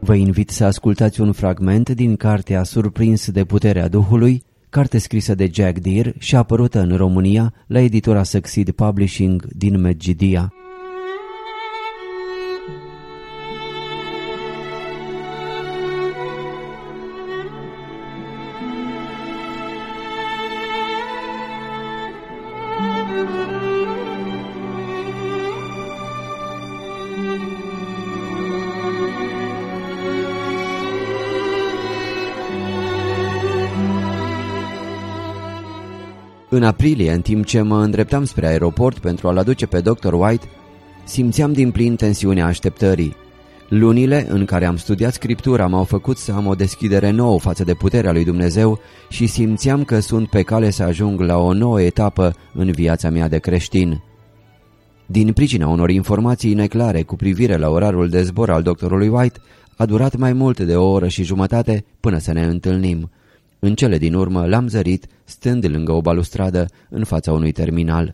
Vă invit să ascultați un fragment din cartea Surprins de puterea Duhului, carte scrisă de Jack Deere și apărută în România la editura Succeed Publishing din Medgidia. În aprilie, în timp ce mă îndreptam spre aeroport pentru a-l aduce pe Dr. White, simțeam din plin tensiunea așteptării. Lunile în care am studiat Scriptura m-au făcut să am o deschidere nouă față de puterea lui Dumnezeu și simțeam că sunt pe cale să ajung la o nouă etapă în viața mea de creștin. Din pricina unor informații neclare cu privire la orarul de zbor al doctorului White, a durat mai mult de o oră și jumătate până să ne întâlnim. În cele din urmă l-am zărit, stând lângă o balustradă în fața unui terminal.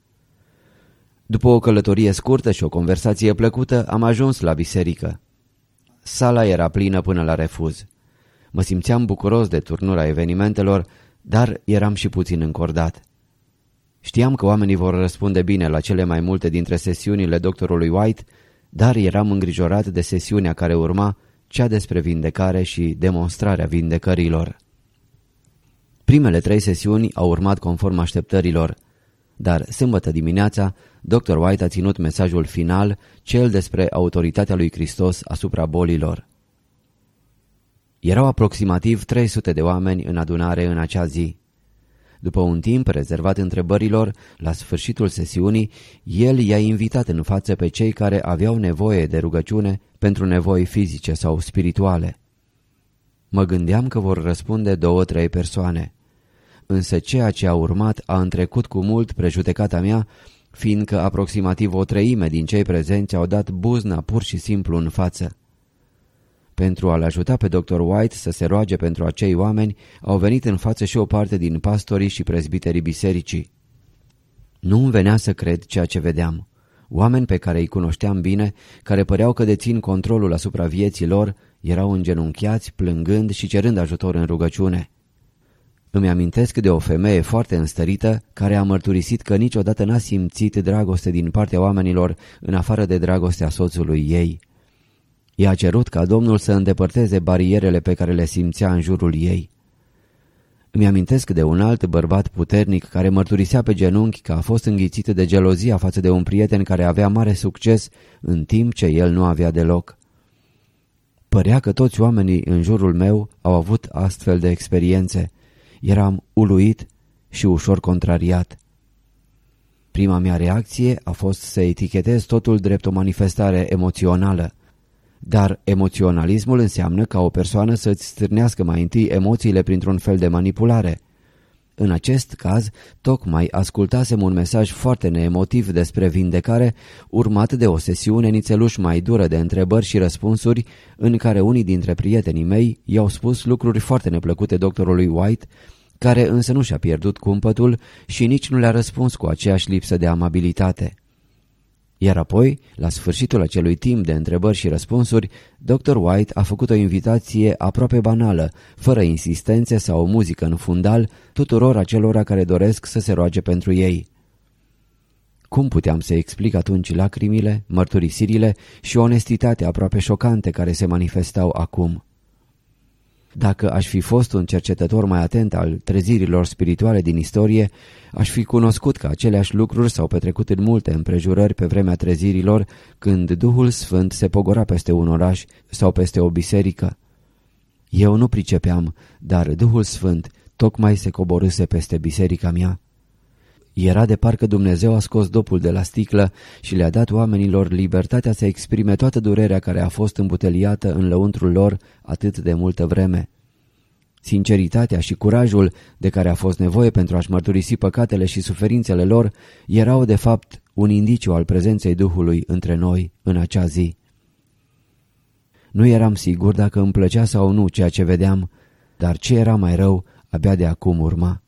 După o călătorie scurtă și o conversație plăcută, am ajuns la biserică. Sala era plină până la refuz. Mă simțeam bucuros de turnura evenimentelor, dar eram și puțin încordat. Știam că oamenii vor răspunde bine la cele mai multe dintre sesiunile doctorului White, dar eram îngrijorat de sesiunea care urma, cea despre vindecare și demonstrarea vindecărilor. Primele 3 sesiuni au urmat conform așteptărilor, dar sâmbătă dimineața, Dr. White a ținut mesajul final, cel despre autoritatea lui Hristos asupra bolilor. Erau aproximativ 300 de oameni în adunare în acea zi. După un timp rezervat întrebărilor, la sfârșitul sesiunii, el i-a invitat în față pe cei care aveau nevoie de rugăciune pentru nevoi fizice sau spirituale. Mă gândeam că vor răspunde 2-3 persoane. Însă ceea ce a urmat a întrecut cu mult prejudecata mea, fiindcă aproximativ 1/3 din cei prezenți au dat buzna pur și simplu în față. Pentru a-l ajuta pe Dr. White să se roage pentru acei oameni, au venit în față și o parte din pastorii și prezbiterii bisericii. Nu-mi venea să cred ceea ce vedeam. Oameni pe care îi cunoșteam bine, care păreau că dețin controlul asupra vieții lor, erau îngenunchiați, plângând și cerând ajutor în rugăciune. Îmi amintesc de o femeie foarte înstărită care a mărturisit că niciodată n-a simțit dragoste din partea oamenilor în afară de dragostea soțului ei. I-a cerut ca Domnul să îndepărteze barierele pe care le simțea în jurul ei. Îmi amintesc de un alt bărbat puternic care mărturisea pe genunchi că a fost înghițit de gelozia față de un prieten care avea mare succes în timp ce el nu avea deloc. Părea că toți oamenii în jurul meu au avut astfel de experiențe. Eram uluit și ușor contrariat. Prima mea reacție a fost să etichetez totul drept o manifestare emoțională. Dar emoționalismul înseamnă ca o persoană să-ți stârnească mai întâi emoțiile printr-un fel de manipulare. În acest caz, tocmai ascultasem un mesaj foarte neemotiv despre vindecare, urmat de o sesiune nițeluș mai dură de întrebări și răspunsuri, în care unii dintre prietenii mei i-au spus lucruri foarte neplăcute doctorului White, care însă nu și-a pierdut cumpătul și nici nu le-a răspuns cu aceeași lipsă de amabilitate. Iar apoi, la sfârșitul acelui timp de întrebări și răspunsuri, Dr. White a făcut o invitație aproape banală, fără insistențe sau muzică în fundal, tuturor acelora care doresc să se roage pentru ei. Cum puteam să explic atunci lacrimile, mărturisirile și onestitatea aproape șocante care se manifestau acum? Dacă aș fi fost un cercetător mai atent al trezirilor spirituale din istorie, aș fi cunoscut că aceleași lucruri s-au petrecut în multe împrejurări pe vremea trezirilor, când Duhul Sfânt se pogora peste un oraș sau peste o biserică. Eu nu pricepeam, dar Duhul Sfânt tocmai se coborâse peste biserica mea. Era de parcă Dumnezeu a scos dopul de la sticlă și le-a dat oamenilor libertatea să exprime toată durerea care a fost îmbuteliată în lăuntrul lor atât de multă vreme. Sinceritatea și curajul de care a fost nevoie pentru a-și mărturisi păcatele și suferințele lor erau de fapt un indiciu al prezenței Duhului între noi în acea zi. Nu eram sigur dacă îmi plăcea sau nu ceea ce vedeam, dar ce era mai rău abia de acum urma.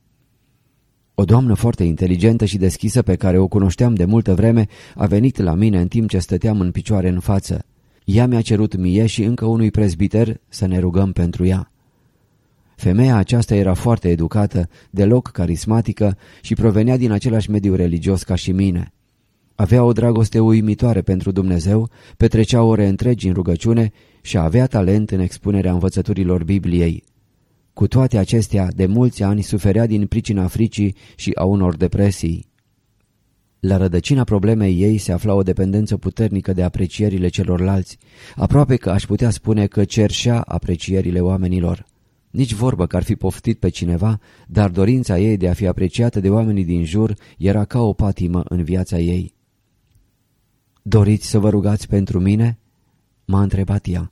O doamnă foarte inteligentă și deschisă pe care o cunoșteam de multă vreme a venit la mine în timp ce stăteam în picioare în față. Ea mi-a cerut mie și încă unui prezbiter să ne rugăm pentru ea. Femeia aceasta era foarte educată, deloc carismatică și provenea din același mediu religios ca și mine. Avea o dragoste uimitoare pentru Dumnezeu, petrecea ore întregi în rugăciune și avea talent în expunerea învățăturilor Bibliei. Cu toate acestea, de mulți ani suferea din pricina fricii și a unor depresii. La rădăcina problemei ei se afla o dependență puternică de aprecierile celorlalți, aproape că aș putea spune că cerșea aprecierile oamenilor. Nici vorbă că ar fi poftit pe cineva, dar dorința ei de a fi apreciată de oamenii din jur era ca o patimă în viața ei. "Doriți să vă rugați pentru mine?" m-a întrebat ea.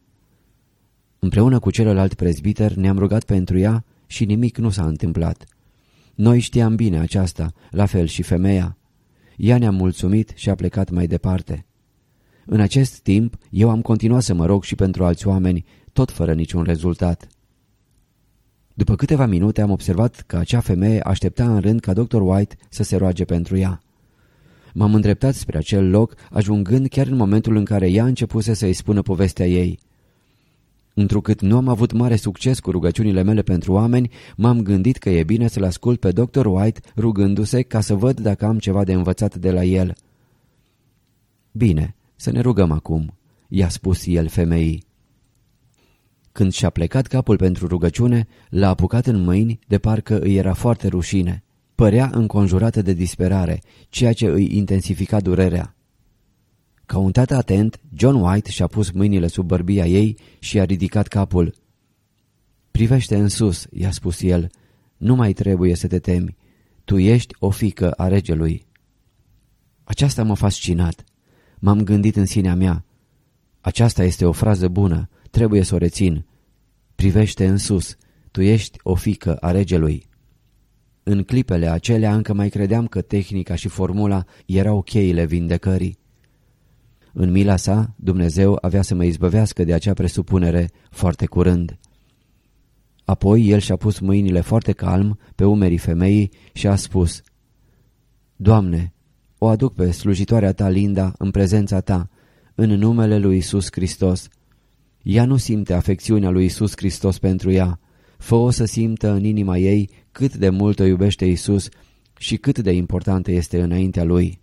Împreună cu celălalt prezbiter ne-am rugat pentru ea și nimic nu s-a întâmplat. Noi știam bine aceasta, la fel și femeia. Ea ne-a mulțumit și a plecat mai departe. În acest timp, eu am continuat să mă rog și pentru alți oameni, tot fără niciun rezultat. După câteva minute am observat că acea femeie aștepta în rând ca Dr. White să se roage pentru ea. M-am îndreptat spre acel loc, ajungând chiar în momentul în care ea începuse să-i spună povestea ei. Întrucât nu am avut mare succes cu rugăciunile mele pentru oameni, m-am gândit că e bine să-l ascult pe Dr. White rugându-se ca să văd dacă am ceva de învățat de la el. "Bine, să ne rugăm acum," i-a spus el femeii. Când și-a plecat capul pentru rugăciune, l-a apucat în mâini de parcă îi era foarte rușine. Părea înconjurată de disperare, ceea ce îi intensifica durerea. Ca un tată atent, John White și-a pus mâinile sub bărbia ei și a ridicat capul. "Privește în sus," i-a spus el, "nu mai trebuie să te temi. Tu ești o fiică a regelui." Aceasta m-a fascinat. M-am gândit în sinea mea. Aceasta este o frază bună, trebuie să o rețin. Privește în sus, tu ești o fiică a regelui. În clipele acelea încă mai credeam că tehnica și formula erau cheile vindecării. În mila sa, Dumnezeu avea să mă izbăvească de acea presupunere foarte curând. Apoi el și-a pus mâinile foarte calm pe umerii femeii și a spus: "Doamne, o aduc pe slujitoarea ta Linda în prezența ta, în numele lui Iisus Hristos. Ea nu simte afecțiunea lui Iisus Hristos pentru ea. Fă-o să simtă în inima ei cât de mult o iubește Iisus și cât de importantă este înaintea lui."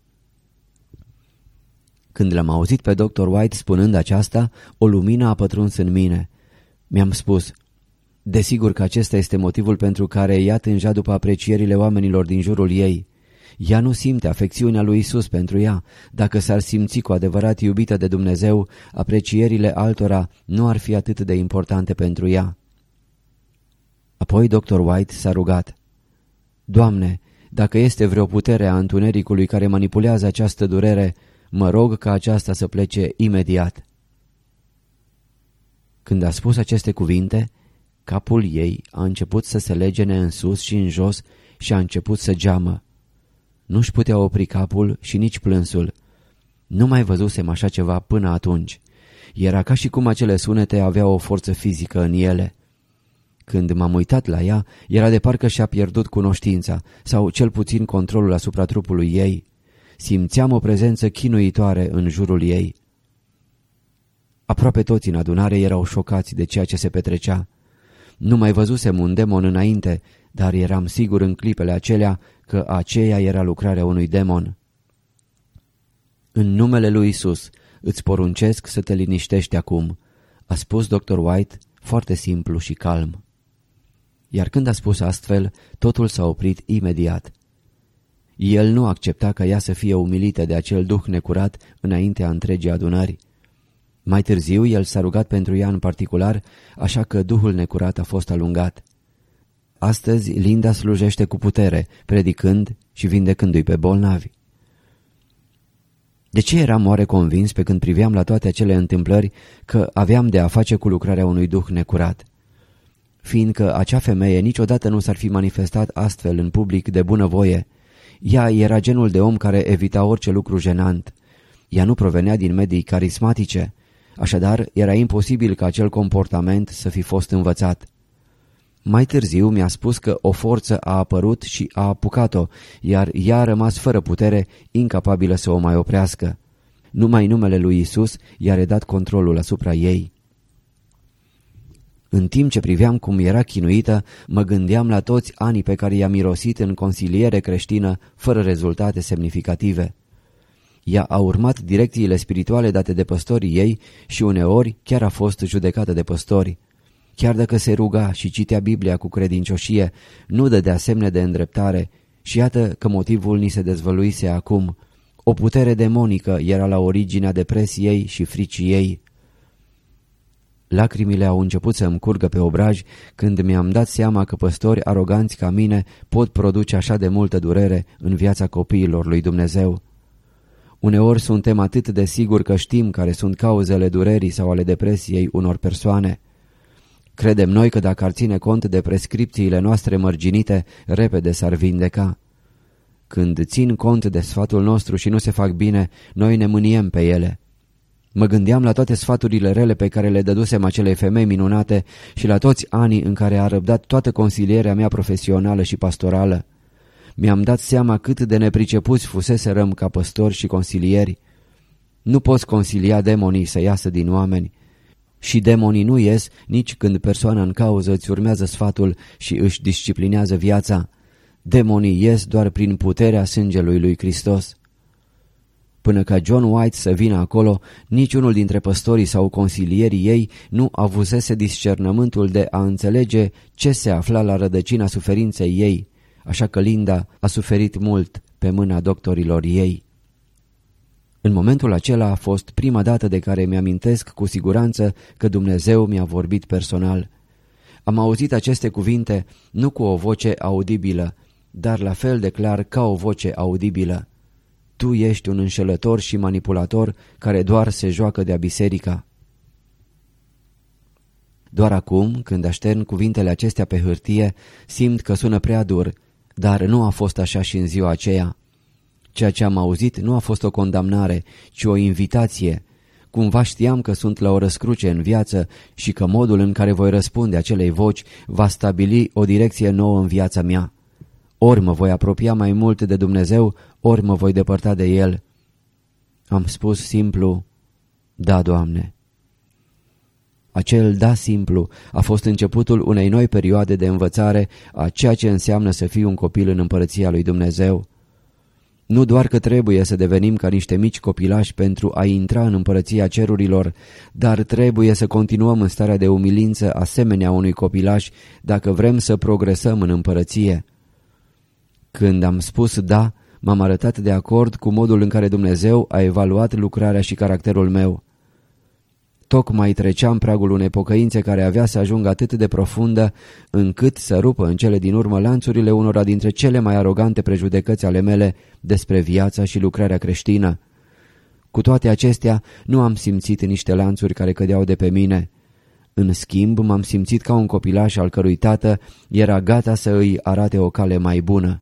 Când l-am auzit pe Dr. White spunând aceasta, o lumină a pătruns în mine. Mi-am spus: desigur că acesta este motivul pentru care ea tângea după aprecierile oamenilor din jurul ei. Ea nu simte afecțiunea lui Isus pentru ea. Dacă s-ar simți cu adevărat iubită de Dumnezeu, aprecierile altora nu ar fi atât de importante pentru ea. Apoi Dr. White s-a rugat: "Doamne, dacă este vreo putere a întunericului care manipulează această durere, mă rog ca aceasta să plece imediat." Când a spus aceste cuvinte, capul ei a început să se legene în sus și în jos și a început să geamă. Nu-și putea opri capul și nici plânsul. Nu mai văzusem așa ceva până atunci. Era ca și cum acele sunete aveau o forță fizică în ele. Când m-am uitat la ea, era de parcă și-a pierdut cunoștința, sau cel puțin controlul asupra trupului ei. Simțeam o prezență chinuitoare în jurul ei. Aproape toți în adunare erau șocați de ceea ce se petrecea. Nu mai văzusem un demon înainte, dar eram sigur în clipele acelea că aceea era lucrarea unui demon. "În numele lui Isus, îți poruncesc să te liniștești acum," a spus Dr. White, foarte simplu și calm. Iar când a spus astfel, totul s-a oprit imediat. El nu accepta ca ea să fie umilită de acel duh necurat înaintea întregii adunări. Mai târziu el s-a rugat pentru ea în particular, așa că duhul necurat a fost alungat. Astăzi Linda slujește cu putere, predicând și vindecându-i pe bolnavi. De ce eram oare convins pe când priveam la toate acele întâmplări că aveam de a face cu lucrarea unui duh necurat? Fiindcă acea femeie niciodată nu s-ar fi manifestat astfel în public de bunăvoie. Ea era genul de om care evita orice lucru jenant. Ea nu provenea din medii carismatice, așadar era imposibil ca acel comportament să fi fost învățat. Mai târziu mi-a spus că o forță a apărut și a apucat-o, iar ea a rămas fără putere, incapabilă să o mai oprească. Numai numele lui Isus i-a redat controlul asupra ei. În timp ce priveam cum era chinuită, mă gândeam la toți anii pe care i-a mirosit în consiliere creștină fără rezultate semnificative. Ea a urmat direcțiile spirituale date de păstorii ei și uneori chiar a fost judecată de păstori. Chiar dacă se ruga și citea Biblia cu credincioșie, nu dădea semne de îndreptare și iată că motivul ni se dezvăluise acum. O putere demonică era la originea depresiei și fricii ei. Lacrimile au început să îmi curgă pe obraj când mi-am dat seama că păstori aroganți ca mine pot produce așa de multă durere în viața copiilor lui Dumnezeu. Uneori suntem atât de siguri că știm care sunt cauzele durerii sau ale depresiei unor persoane. Credem noi că dacă ar ține cont de prescripțiile noastre mărginite, repede s-ar vindeca. Când țin cont de sfatul nostru și nu se fac bine, noi ne mâniem pe ele. Mă gândeam la toate sfaturile rele pe care le dădusem acelei femei minunate și la toți anii în care a răbdat toată consilierea mea profesională și pastorală. Mi-am dat seama cât de nepricepuți fuseserăm ca păstori și consilieri. Nu poți consilia demonii să iasă din oameni. Și demonii nu ies nici când persoana în cauză îți urmează sfatul și își disciplinează viața. Demonii ies doar prin puterea sângelui lui Hristos. Până ca John White să vină acolo, niciunul dintre păstorii sau consilierii ei nu avusese discernământul de a înțelege ce se afla la rădăcina suferinței ei, așa că Linda a suferit mult pe mâna doctorilor ei. În momentul acela a fost prima dată de care mi-amintesc cu siguranță că Dumnezeu mi-a vorbit personal. Am auzit aceste cuvinte nu cu o voce audibilă, dar la fel de clar ca o voce audibilă. Tu ești un înșelător și manipulator care doar se joacă de-a biserica. Doar acum, când aștern cuvintele acestea pe hârtie, simt că sună prea dur, dar nu a fost așa și în ziua aceea. Ceea ce am auzit nu a fost o condamnare, ci o invitație. Cumva știam că sunt la o răscruce în viață și că modul în care voi răspunde acelei voci va stabili o direcție nouă în viața mea. Ori mă voi apropia mai mult de Dumnezeu, ori mă voi depărta de El. Am spus simplu, da, Doamne. Acel da simplu a fost începutul unei noi perioade de învățare a ceea ce înseamnă să fii un copil în împărăția lui Dumnezeu. Nu doar că trebuie să devenim ca niște mici copilași pentru a intra în împărăția cerurilor, dar trebuie să continuăm în starea de umilință asemenea unui copilaș dacă vrem să progresăm în împărăție. Când am spus da, m-am arătat de acord cu modul în care Dumnezeu a evaluat lucrarea și caracterul meu. Tocmai treceam pragul unei pocăințe care avea să ajungă atât de profundă încât să rupă în cele din urmă lanțurile unora dintre cele mai arogante prejudecăți ale mele despre viața și lucrarea creștină. Cu toate acestea, nu am simțit niște lanțuri care cădeau de pe mine. În schimb, m-am simțit ca un copilaș al cărui tată era gata să îi arate o cale mai bună.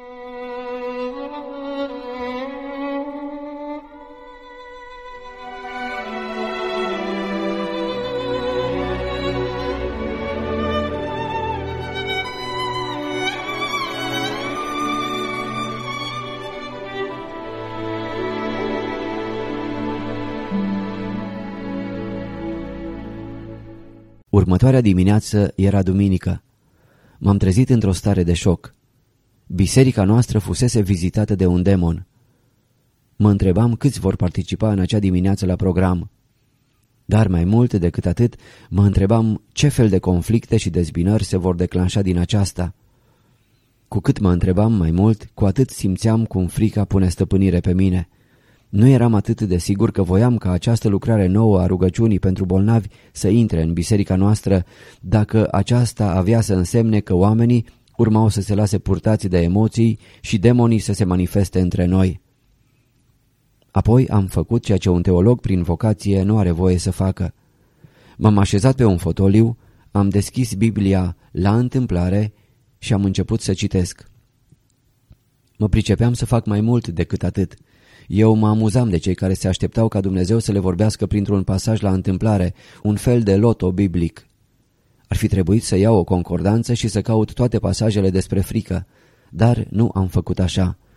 Următoarea dimineață era duminică. M-am trezit într-o stare de șoc. Biserica noastră fusese vizitată de un demon. Mă întrebam câți vor participa în acea dimineață la program. Dar mai mult decât atât, mă întrebam ce fel de conflicte și dezbinări se vor declanșa din aceasta. Cu cât mă întrebam mai mult, cu atât simțeam cum frica pune stăpânire pe mine. Nu eram atât de sigur că voiam ca această lucrare nouă a rugăciunii pentru bolnavi să intre în biserica noastră, dacă aceasta avea să însemne că oamenii urmau să se lase purtați de emoții și demonii să se manifeste între noi. Apoi am făcut ceea ce un teolog prin vocație nu are voie să facă. M-am așezat pe un fotoliu, am deschis Biblia la întâmplare și am început să citesc. Mă pricepeam să fac mai mult decât atât. Eu mă amuzam de cei care se așteptau ca Dumnezeu să le vorbească printr-un pasaj la întâmplare, un fel de loto biblic. Ar fi trebuit să iau o concordanță și să caut toate pasajele despre frică, dar nu am făcut așa.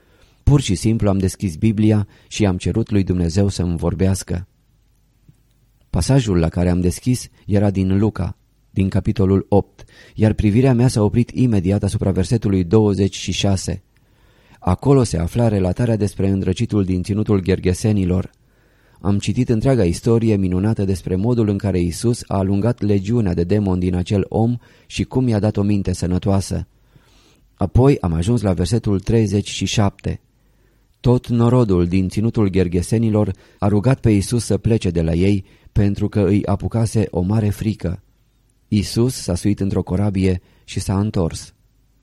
Pur și simplu am deschis Biblia și am cerut lui Dumnezeu să îmi vorbească. Pasajul la care am deschis era din Luca, din capitolul 8, iar privirea mea s-a oprit imediat asupra versetului 26. Acolo se afla relatarea despre îndrăcitul din ținutul Gergesenilor. Am citit întreaga istorie minunată despre modul în care Iisus a alungat legiunea de demoni din acel om și cum i-a dat o minte sănătoasă. Apoi am ajuns la versetul 37. Tot norodul din ținutul Gergesenilor a rugat pe Iisus să plece de la ei pentru că îi apucase o mare frică. Iisus s-a suit într-o corabie și s-a întors.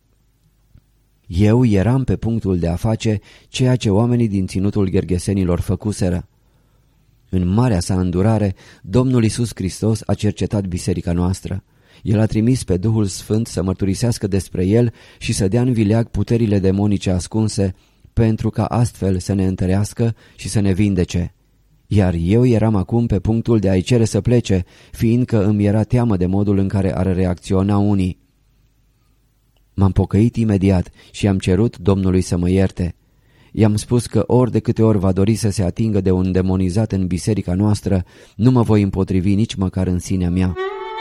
Eu eram pe punctul de a face ceea ce oamenii din ținutul Gergesenilor făcuseră. În marea sa îndurare, Domnul Iisus Hristos a cercetat biserica noastră. El a trimis pe Duhul Sfânt să mărturisească despre El și să dea în vileag puterile demonice ascunse, pentru ca astfel să ne întărească și să ne vindece. Iar eu eram acum pe punctul de a-i cere să plece, fiindcă îmi era teamă de modul în care ar reacționa unii. M-am pocăit imediat și am cerut Domnului să mă ierte. I-am spus că ori de câte ori va dori să se atingă de un demonizat în biserica noastră, nu mă voi împotrivi nici măcar în sinea mea.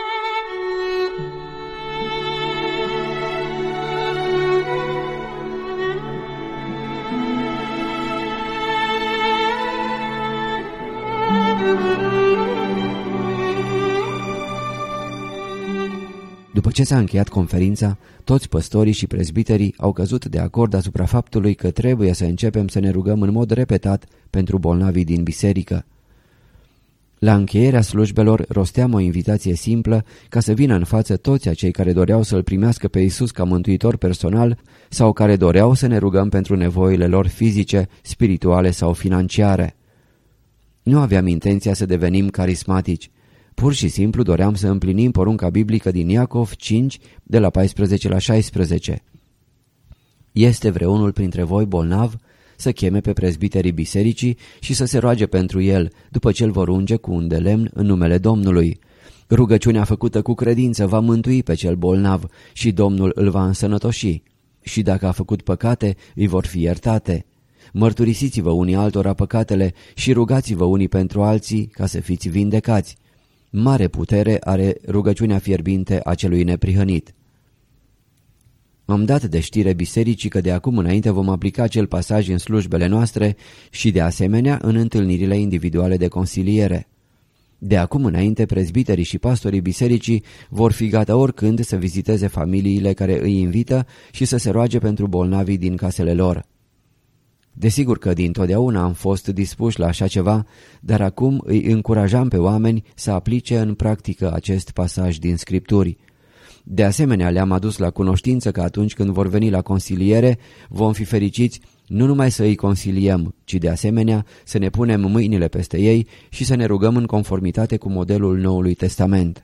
După ce s-a încheiat conferința, toți păstorii și prezbiterii au căzut de acord asupra faptului că trebuie să începem să ne rugăm în mod repetat pentru bolnavii din biserică. La încheierea slujbelor rosteam o invitație simplă ca să vină în față toți acei care doreau să-L primească pe Iisus ca mântuitor personal sau care doreau să ne rugăm pentru nevoile lor fizice, spirituale sau financiare. Nu aveam intenția să devenim carismatici. Pur și simplu doream să împlinim porunca biblică din Iacov 5, de la 14 la 16. Este vreunul printre voi bolnav? Să cheme pe prezbiterii bisericii și să se roage pentru el, după ce îl vor unge cu un de lemn în numele Domnului. Rugăciunea făcută cu credință va mântui pe cel bolnav și Domnul îl va însănătoși. Și dacă a făcut păcate, îi vor fi iertate. Mărturisiți-vă unii altora păcatele și rugați-vă unii pentru alții ca să fiți vindecați. Mare putere are rugăciunea fierbinte a celui neprihănit. Am dat de știre bisericii că de acum înainte vom aplica acel pasaj în slujbele noastre și de asemenea în întâlnirile individuale de consiliere. De acum înainte prezbiterii și pastorii bisericii vor fi gata oricând să viziteze familiile care îi invită și să se roage pentru bolnavii din casele lor. Desigur că dintotdeauna am fost dispuși la așa ceva, dar acum îi încurajam pe oameni să aplice în practică acest pasaj din Scripturi. De asemenea, le-am adus la cunoștință că atunci când vor veni la consiliere, vom fi fericiți nu numai să îi consiliem, ci de asemenea să ne punem mâinile peste ei și să ne rugăm în conformitate cu modelul Noului Testament.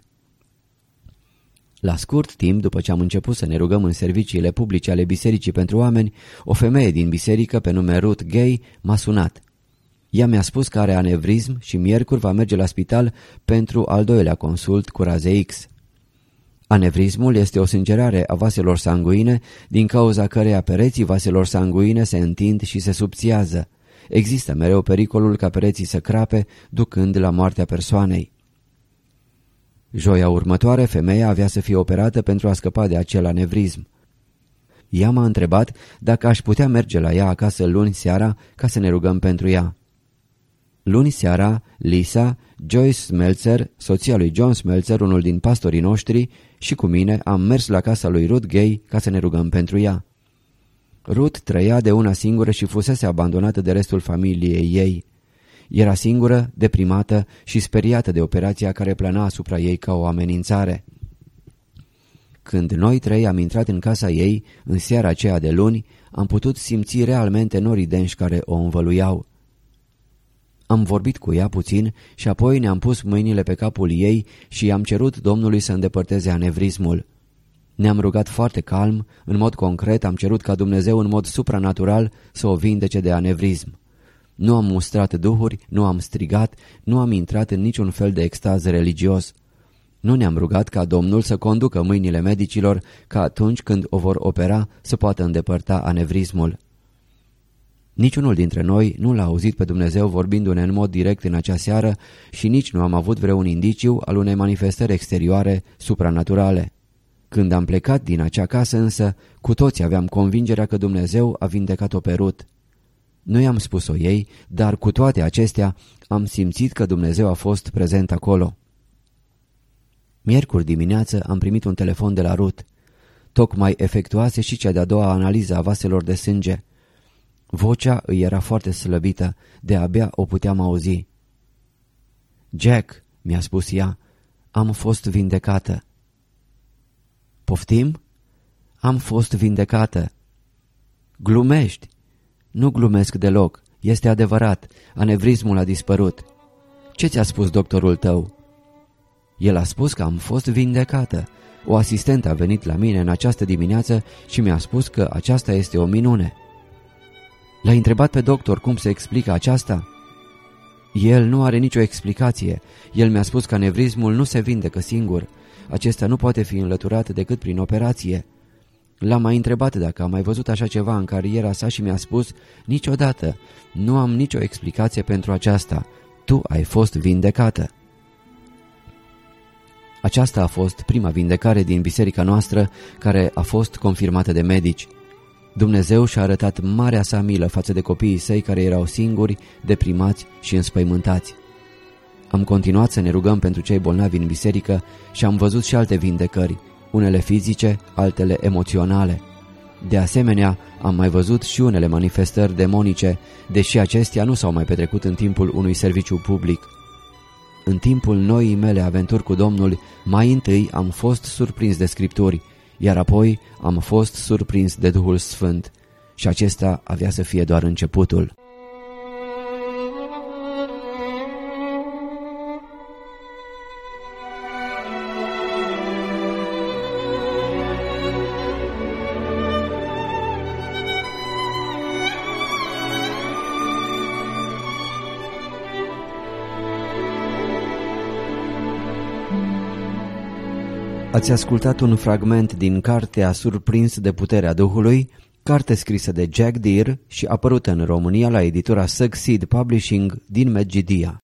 La scurt timp, după ce am început să ne rugăm în serviciile publice ale bisericii pentru oameni, o femeie din biserică pe nume Ruth Gay m-a sunat. Ea mi-a spus că are anevrism și miercuri va merge la spital pentru al doilea consult cu raze X. Anevrismul este o sângerare a vaselor sanguine, din cauza căreia pereții vaselor sanguine se întind și se subțiază. Există mereu pericolul ca pereții să crape, ducând la moartea persoanei. Joia următoare, femeia avea să fie operată pentru a scăpa de acel anevrism. Ea m-a întrebat dacă aș putea merge la ea acasă luni seara ca să ne rugăm pentru ea. Luni seara, Lisa, Joyce Smeltzer, soția lui John Smeltzer, unul din pastorii noștri, și cu mine am mers la casa lui Ruth Gay ca să ne rugăm pentru ea. Ruth trăia de una singură și fusese abandonată de restul familiei ei. Era singură, deprimată și speriată de operația care plana asupra ei ca o amenințare. Când noi trei am intrat în casa ei, în seara aceea de luni, am putut simți realmente norii denși care o învăluiau. Am vorbit cu ea puțin și apoi ne-am pus mâinile pe capul ei și i-am cerut Domnului să îndepărteze anevrismul. Ne-am rugat foarte calm, în mod concret am cerut ca Dumnezeu în mod supranatural să o vindece de anevrism. Nu am mustrat duhuri, nu am strigat, nu am intrat în niciun fel de extaz religios. Nu ne-am rugat ca Domnul să conducă mâinile medicilor ca atunci când o vor opera să poată îndepărta anevrismul. Niciunul dintre noi nu l-a auzit pe Dumnezeu vorbindu-ne în mod direct în acea seară și nici nu am avut vreun indiciu al unei manifestări exterioare supranaturale. Când am plecat din acea casă însă, cu toți aveam convingerea că Dumnezeu a vindecat-o pe Rut. Nu i-am spus-o ei, dar cu toate acestea am simțit că Dumnezeu a fost prezent acolo. Miercuri dimineață am primit un telefon de la Rut. Tocmai efectuase și cea de-a doua analiză a vaselor de sânge. Vocea îi era foarte slăbită, de-abia o puteam auzi. "Jack," mi-a spus ea, "am fost vindecată." "Poftim?" "Am fost vindecată." "Glumești?" "Nu glumesc deloc, este adevărat, anevrismul a dispărut." "Ce ți-a spus doctorul tău?" "El a spus că am fost vindecată. O asistentă a venit la mine în această dimineață și mi-a spus că aceasta este o minune." "L-ai întrebat pe doctor cum se explică aceasta?" "El nu are nicio explicație. El mi-a spus că anevrismul nu se vindecă singur. Acesta nu poate fi înlăturat decât prin operație." L-am mai întrebat dacă a mai văzut așa ceva în cariera sa și mi-a spus: "Niciodată. Nu am nicio explicație pentru aceasta. Tu ai fost vindecată." Aceasta a fost prima vindecare din biserica noastră care a fost confirmată de medici. Dumnezeu și-a arătat marea sa milă față de copiii săi care erau singuri, deprimați și înspăimântați. Am continuat să ne rugăm pentru cei bolnavi în biserică și am văzut și alte vindecări, unele fizice, altele emoționale. De asemenea, am mai văzut și unele manifestări demonice, deși acestea nu s-au mai petrecut în timpul unui serviciu public. În timpul noii mele aventuri cu Domnul, mai întâi am fost surprins de Scripturi, iar apoi am fost surprins de Duhul Sfânt și acesta avea să fie doar începutul. Ați ascultat un fragment din cartea Surprins de puterea Duhului, carte scrisă de Jack Deere și apărută în România la editura Succeed Publishing din Medgidia.